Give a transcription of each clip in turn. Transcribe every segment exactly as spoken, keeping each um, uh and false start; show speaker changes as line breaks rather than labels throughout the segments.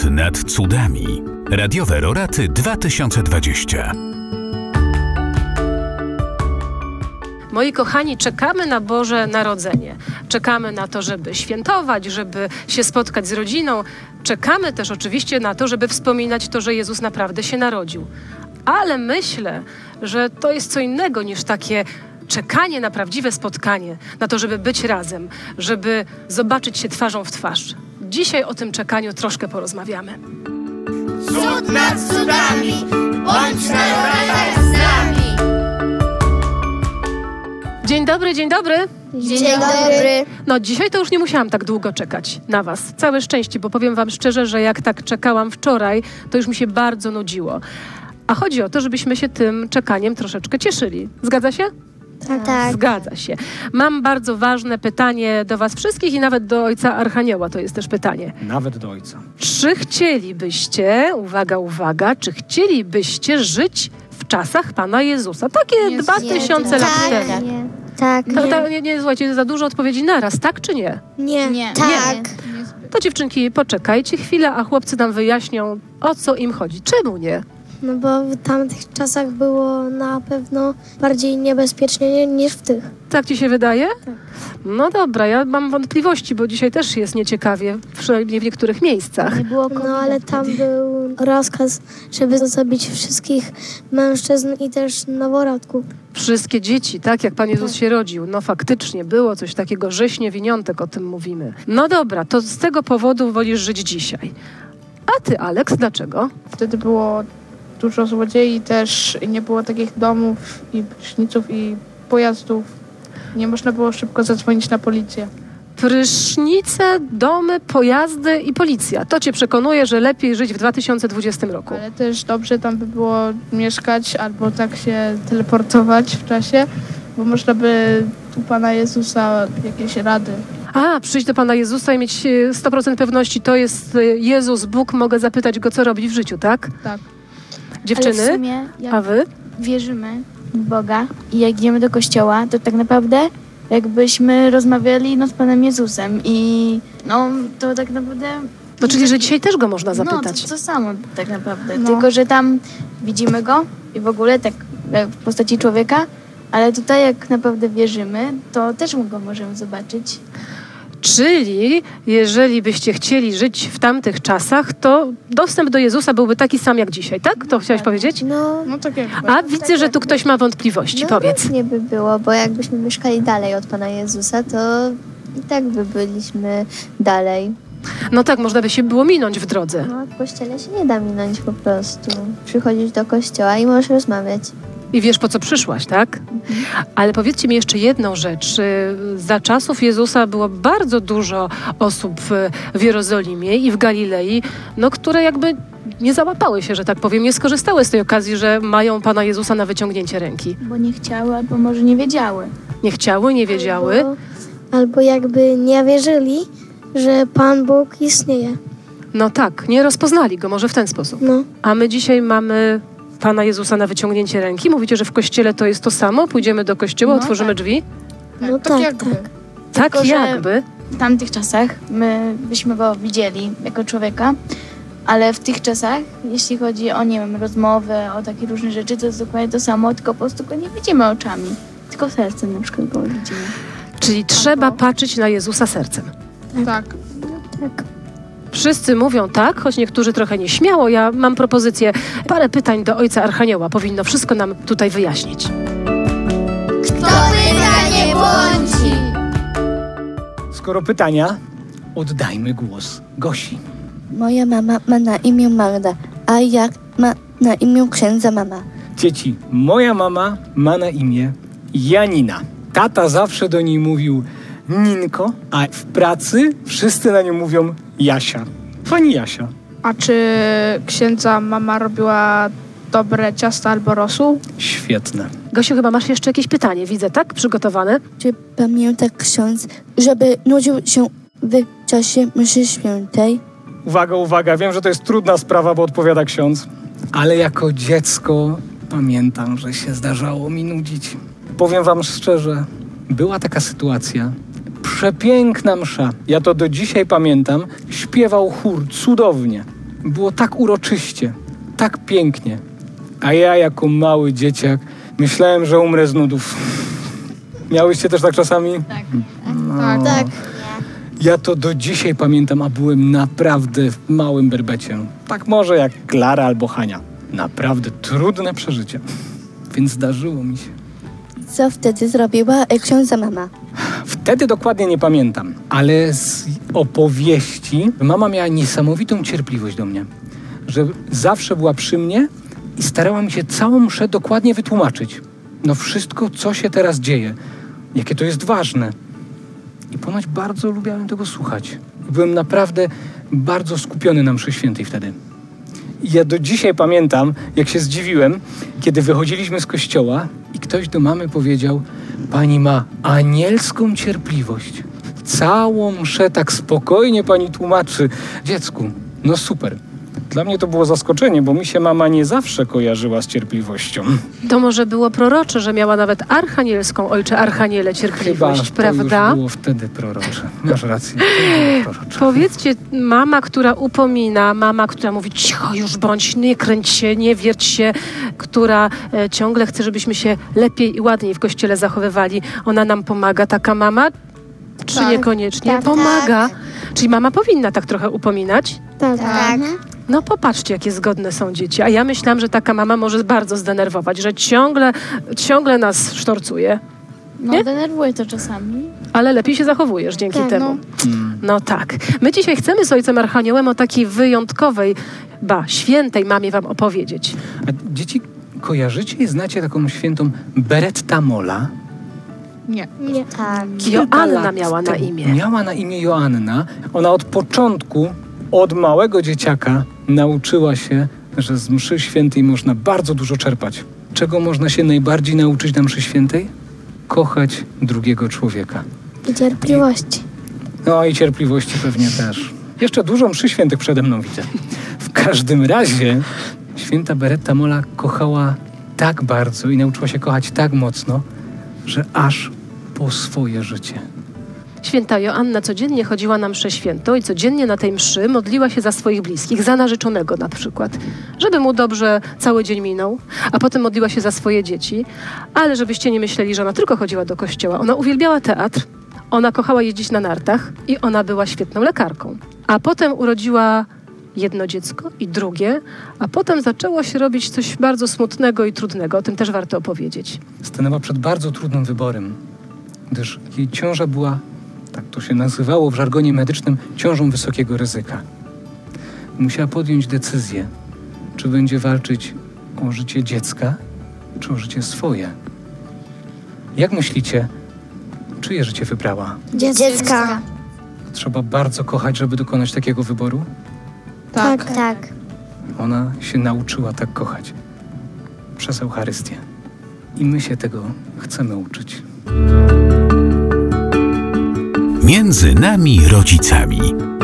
nad cudami. Radiowe Roraty dwa tysiące dwadzieścia.
Moi kochani, czekamy na Boże Narodzenie. Czekamy na to, żeby świętować, żeby się spotkać z rodziną. Czekamy też oczywiście na to, żeby wspominać to, że Jezus naprawdę się narodził. Ale myślę, że to jest co innego niż takie czekanie na prawdziwe spotkanie, na to, żeby być razem, żeby zobaczyć się twarzą w twarz. Dzisiaj o tym czekaniu troszkę porozmawiamy.
Cud nad cudami, bądź na Roratach z nami.
Dzień dobry, dzień dobry.
Dzień dobry.
No dzisiaj to już nie musiałam tak długo czekać na was. Całe szczęście, bo powiem wam szczerze, że jak tak czekałam wczoraj, to już mi się bardzo nudziło. A chodzi o to, żebyśmy się tym czekaniem troszeczkę cieszyli. Zgadza się?
Tak. tak.
Zgadza się. Mam bardzo ważne pytanie do was wszystkich i nawet do Ojca Archanioła to jest też pytanie.
Nawet do Ojca.
Czy chcielibyście, uwaga, uwaga, czy chcielibyście żyć w czasach Pana Jezusa? Takie dwa tysiące lat
tak,
temu.
Nie. Tak.
To, to, nie, nie, słuchajcie, za dużo odpowiedzi naraz, tak czy nie?
Nie.
Nie.
Tak.
To dziewczynki, poczekajcie chwilę, a chłopcy nam wyjaśnią, o co im chodzi. Czemu nie?
No bo w tamtych czasach było na pewno bardziej niebezpiecznie niż w tych.
Tak ci się wydaje? Tak. No dobra, ja mam wątpliwości, bo dzisiaj też jest nieciekawie, przynajmniej w niektórych miejscach.
Nie było
No ale tam był rozkaz, żeby zabić wszystkich mężczyzn i też noworodków.
Wszystkie dzieci, tak jak Pan Jezus
Tak.
się rodził. No faktycznie było coś takiego, rzeź niewiniątek, o tym mówimy. No dobra, to z tego powodu wolisz żyć dzisiaj. A ty, Aleks, dlaczego?
Wtedy było dużo złodziei też i nie było takich domów i pryszniców i pojazdów. Nie można było szybko zadzwonić na policję.
Prysznice, domy, pojazdy i policja. To cię przekonuje, że lepiej żyć w dwa tysiące dwudziestym roku.
Ale też dobrze tam by było mieszkać albo tak się teleportować w czasie, bo można by u Pana Jezusa jakieś rady.
A, przyjść do Pana Jezusa i mieć e, sto procent pewności, to jest e, Jezus, Bóg, mogę zapytać Go, co robi w życiu, tak?
Tak.
Dziewczyny,
Ale w sumie, jak
a wy?
wierzymy w Boga i jak idziemy do kościoła, to tak naprawdę jakbyśmy rozmawiali no, z Panem Jezusem i no to tak naprawdę...
No czyli, że dzisiaj też Go można zapytać.
No, to, to samo tak naprawdę,
No.
tylko że tam widzimy Go i w ogóle tak jak w postaci człowieka, ale tutaj jak naprawdę wierzymy, to też Go możemy zobaczyć.
Czyli jeżeli byście chcieli żyć w tamtych czasach, to dostęp do Jezusa byłby taki sam jak dzisiaj, tak? To chciałeś powiedzieć?
No,
No tak jak
A widzę, że tu ktoś ma wątpliwości.
No
Powiedz.
różnie by było, bo jakbyśmy mieszkali dalej od Pana Jezusa, to i tak by byliśmy dalej.
No tak, można by się było minąć w drodze.
No, w kościele się nie da minąć po prostu. Przychodzisz do kościoła i możesz rozmawiać.
I wiesz, po co przyszłaś, tak? Ale powiedzcie mi jeszcze jedną rzecz. Y, Za czasów Jezusa było bardzo dużo osób w- w Jerozolimie i w Galilei, no, które jakby nie załapały się, że tak powiem, nie skorzystały z tej okazji, że mają Pana Jezusa na wyciągnięcie ręki.
Bo nie chciały albo może nie wiedziały.
Nie chciały, nie wiedziały.
Albo, albo jakby nie wierzyli, że Pan Bóg istnieje.
No tak, nie rozpoznali Go może w ten sposób.
No.
A my dzisiaj mamy Pana Jezusa na wyciągnięcie ręki. Mówicie, że w kościele to jest to samo? Pójdziemy do kościoła,
No
otworzymy
tak.
drzwi?
No
tak,
tak,
jakby.
tak.
Tak
Tylko, że-
jakby.
W tamtych czasach my byśmy go widzieli jako człowieka, ale w tych czasach, jeśli chodzi o, nie wiem, rozmowę, o takie różne rzeczy, to jest dokładnie to samo, tylko po prostu go nie widzimy oczami, tylko sercem na przykład go widzimy.
Czyli trzeba patrzeć na Jezusa sercem.
Tak.
tak.
Wszyscy mówią tak, choć niektórzy trochę nieśmiało. Ja mam propozycję, parę pytań do Ojca Archanioła. Powinno wszystko nam tutaj wyjaśnić.
Kto pyta, nie błądzi.
Skoro pytania, oddajmy głos Gosi.
Moja mama ma na imię Magda, a jak ma na imię księdza mama?
Dzieci, moja mama ma na imię Janina. Tata zawsze do niej mówił Ninko, a w pracy wszyscy na nią mówią Jasia. Pani Jasia.
A czy księdza mama robiła dobre ciasta albo rosół?
Świetne.
Gosiu, chyba masz jeszcze jakieś pytanie, widzę, tak? Przygotowane?
Czy pamięta ksiądz, żeby nudził się w czasie mszy świętej?
Uwaga, uwaga, wiem, że to jest trudna sprawa, bo odpowiada ksiądz. Ale jako dziecko pamiętam, że się zdarzało mi nudzić. Powiem wam szczerze, była taka sytuacja. Przepiękna msza. Ja to do dzisiaj pamiętam. Śpiewał chór cudownie. Było tak uroczyście, tak pięknie. A ja jako mały dzieciak myślałem, że umrę z nudów. Miałyście też tak czasami?
Tak.
No.
Tak.
Tak.
Ja to do dzisiaj pamiętam, a byłem naprawdę w małym berbecie. Tak może jak Klara albo Hania. Naprawdę trudne przeżycie. Więc zdarzyło mi się.
Co wtedy zrobiła e, księdza mama?
Wtedy dokładnie nie pamiętam, ale z opowieści mama miała niesamowitą cierpliwość do mnie. Że zawsze była przy mnie i starała mi się całą mszę dokładnie wytłumaczyć. No wszystko, co się teraz dzieje. Jakie to jest ważne. I ponoć bardzo lubiałem tego słuchać. Byłem naprawdę bardzo skupiony na mszy świętej wtedy. I ja do dzisiaj pamiętam, jak się zdziwiłem, kiedy wychodziliśmy z kościoła i ktoś do mamy powiedział: pani ma anielską cierpliwość. Całą mszę tak spokojnie pani tłumaczy. Dziecku, no super. Dla mnie to było zaskoczenie, bo mi się mama nie zawsze kojarzyła z cierpliwością.
To może było prorocze, że miała nawet archanielską, ojcze Archaniele, cierpliwość,
Chyba to
prawda?
już było wtedy prorocze. Masz rację, to było prorocze.
Powiedzcie, mama, która upomina, mama, która mówi cicho już bądź, nie kręć się, nie wierć się, która e, ciągle chce, żebyśmy się lepiej i ładniej w kościele zachowywali. Ona nam pomaga, taka mama? Czy
Tak.
niekoniecznie?
Tak,
Pomaga. Czyli mama powinna tak trochę upominać?
Tak.
Tak.
No popatrzcie, jakie zgodne są dzieci. A ja myślałam, że taka mama może bardzo zdenerwować, że ciągle, ciągle nas sztorcuje.
No,
Nie?
denerwuje to czasami.
Ale lepiej się zachowujesz dzięki
Tak,
temu. No tak. My dzisiaj chcemy z ojcem Archaniołem o takiej wyjątkowej, ba, świętej mamie wam opowiedzieć.
A dzieci, kojarzycie i znacie taką świętą Beretta Molla?
Nie.
Nie.
Tak.
Joanna
lat
miała na
temu
imię.
Miała na imię Joanna. Ona od początku, od małego dzieciaka nauczyła się, że z mszy świętej można bardzo dużo czerpać. Czego można się najbardziej nauczyć na mszy świętej? Kochać drugiego człowieka.
I cierpliwości.
No i cierpliwości pewnie też. Jeszcze dużo mszy świętych przede mną widzę. W każdym razie święta Beretta Molla kochała tak bardzo i nauczyła się kochać tak mocno, że aż po swoje życie.
Święta Joanna codziennie chodziła na mszę świętą i codziennie na tej mszy modliła się za swoich bliskich, za narzeczonego na przykład, żeby mu dobrze cały dzień minął, a potem modliła się za swoje dzieci, ale żebyście nie myśleli, że ona tylko chodziła do kościoła. Ona uwielbiała teatr, ona kochała jeździć na nartach i ona była świetną lekarką. A potem urodziła jedno dziecko i drugie, a potem zaczęło się robić coś bardzo smutnego i trudnego. O tym też warto opowiedzieć.
Stanęła przed bardzo trudnym wyborem, gdyż jej ciąża była, tak to się nazywało w żargonie medycznym, ciążą wysokiego ryzyka. Musiała podjąć decyzję, czy będzie walczyć o życie dziecka, czy o życie swoje. Jak myślicie, czyje życie wybrała?
Dziecka.
Trzeba bardzo kochać, żeby dokonać takiego wyboru?
Tak.
Tak.
Ona się nauczyła tak kochać przez Eucharystię. I my się tego chcemy uczyć.
Między nami rodzicami.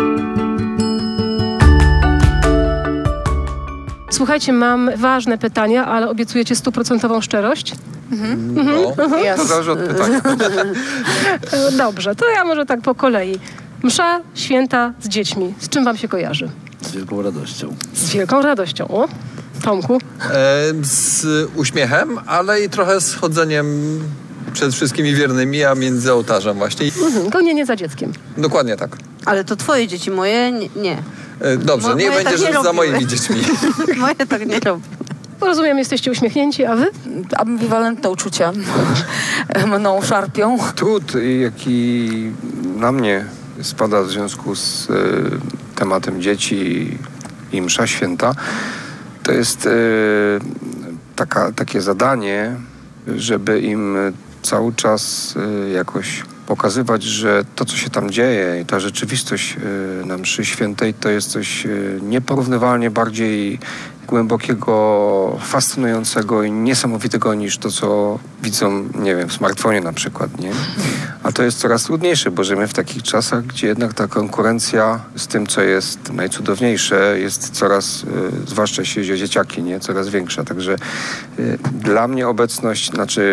Słuchajcie, mam ważne pytania, ale obiecujecie stuprocentową szczerość?
No, to zależy od pytania.
E, Dobrze, to ja może tak po kolei. Msza święta z dziećmi. Z czym wam się kojarzy?
Z wielką radością.
Z wielką radością. O, Tomku?
E, z uśmiechem, ale i trochę z chodzeniem przed wszystkimi wiernymi, a między ołtarzem właśnie.
Mhm, gonienie za dzieckiem.
Dokładnie tak.
Ale to twoje dzieci, moje nie. nie.
E, dobrze,
Mo-
niech
moje
będzie,
tak nie
że za
robiły.
moimi dziećmi.
Moje tak nie robią.
Rozumiem, jesteście uśmiechnięci, a wy?
Ambiwalentne uczucia mną szarpią.
Trud, jaki na mnie spada w związku z y, tematem dzieci i msza święta, to jest y, taka, takie zadanie, żeby im cały czas y, jakoś pokazywać, że to, co się tam dzieje i ta rzeczywistość y, na mszy świętej, to jest coś y, nieporównywalnie bardziej głębokiego, fascynującego i niesamowitego niż to, co widzą, nie wiem, w smartfonie na przykład, nie? A to jest coraz trudniejsze, bo żyjemy w takich czasach, gdzie jednak ta konkurencja z tym, co jest najcudowniejsze, jest coraz, y, zwłaszcza jeśli chodzi o dzieciaki, nie? Coraz większa. Także y, dla mnie obecność, znaczy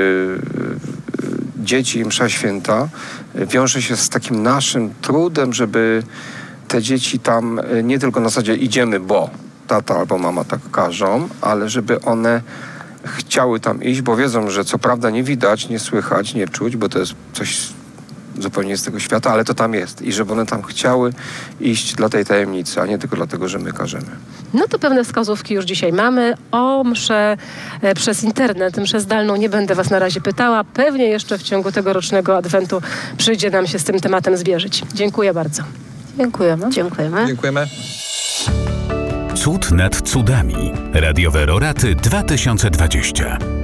y, y, dzieci i msza święta y, wiąże się z takim naszym trudem, żeby te dzieci tam y, nie tylko na zasadzie idziemy, bo tata albo mama tak każą, ale żeby one chciały tam iść, bo wiedzą, że co prawda nie widać, nie słychać, nie czuć, bo to jest coś zupełnie z tego świata, ale to tam jest. I żeby one tam chciały iść dla tej tajemnicy, a nie tylko dlatego, że my każemy.
No to pewne wskazówki już dzisiaj mamy. O mszę e, przez internet, mszę zdalną nie będę was na razie pytała. Pewnie jeszcze w ciągu tegorocznego adwentu przyjdzie nam się z tym tematem zwierzyć. Dziękuję bardzo.
Dziękujemy. Dziękujemy.
Dziękujemy.
Cud nad cudami. Radiowe Roraty dwa tysiące dwadzieścia.